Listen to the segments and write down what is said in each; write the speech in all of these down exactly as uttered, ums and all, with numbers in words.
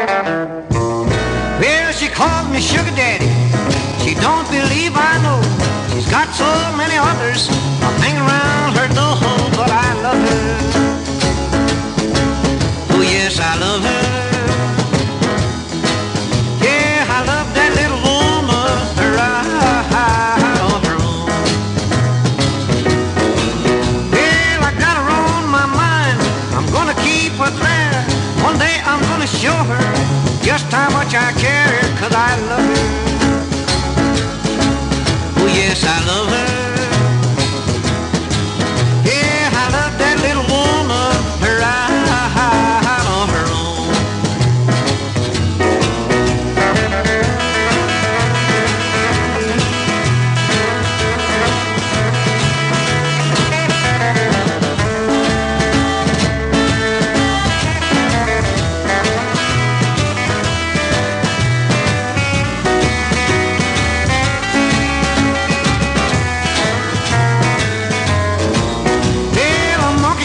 Well, she calls me sugar daddy. She don't believe I know. She's got so many others hanging around her door, but I love her. Oh yes, I love her. Yeah, I love that little woman right on her own. Well, I got her on my mind. I'm gonna keep her there. One day I'm gonna show her just how much I care, 'cause I love her. Oh yes, I love her. Yeah, I love that little woman right on her own.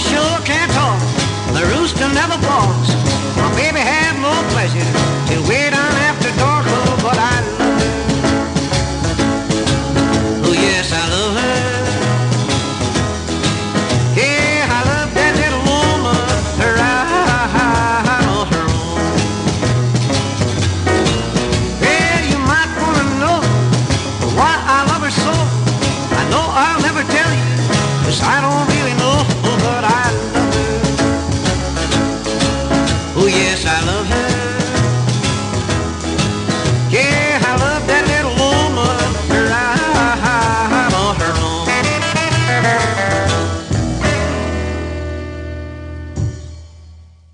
Never walks. My baby had no pleasure till way